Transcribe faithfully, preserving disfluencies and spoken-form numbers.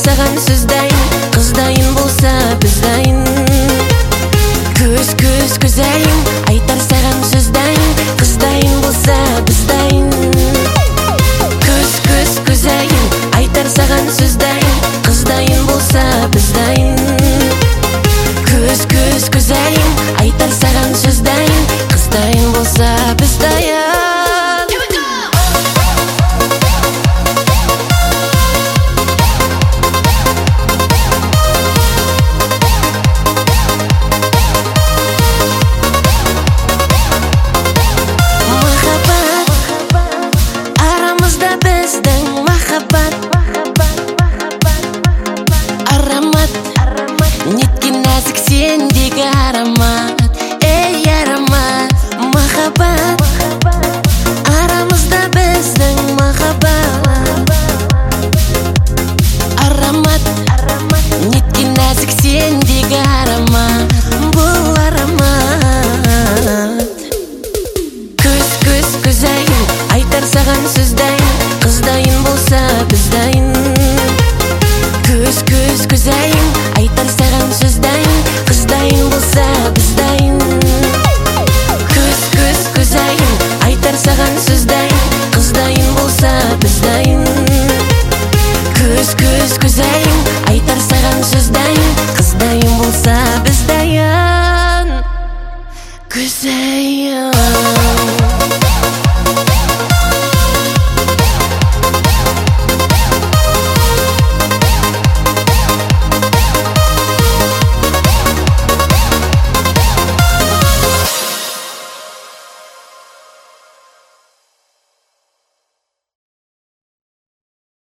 саған сөздайын, қыздайын болса біздайын. Көз көз көзайын, айтар саған сөздайын, қыздайын болса біздайын. Көз көз көзайын, айтар саған сөздайын, қыздайын болса біздайын. Көз көз көзайын, айтар саған сөздайын, қыздайын болса біздайын. Неткен нәзік сендегі аромат, эй аромат, махаббат. Арамызда біздің махаббат. Аромат, неткен нәзік сендегі аромат, бұл аромат. Көз көз көзайын, айтар саған сөздайын, қыздайын болса біздайын. Көз көз көзайын, айтар саған сөздайын, қыздайын болса біздайын. Көз көз көзайын, айтар саған сөздайын.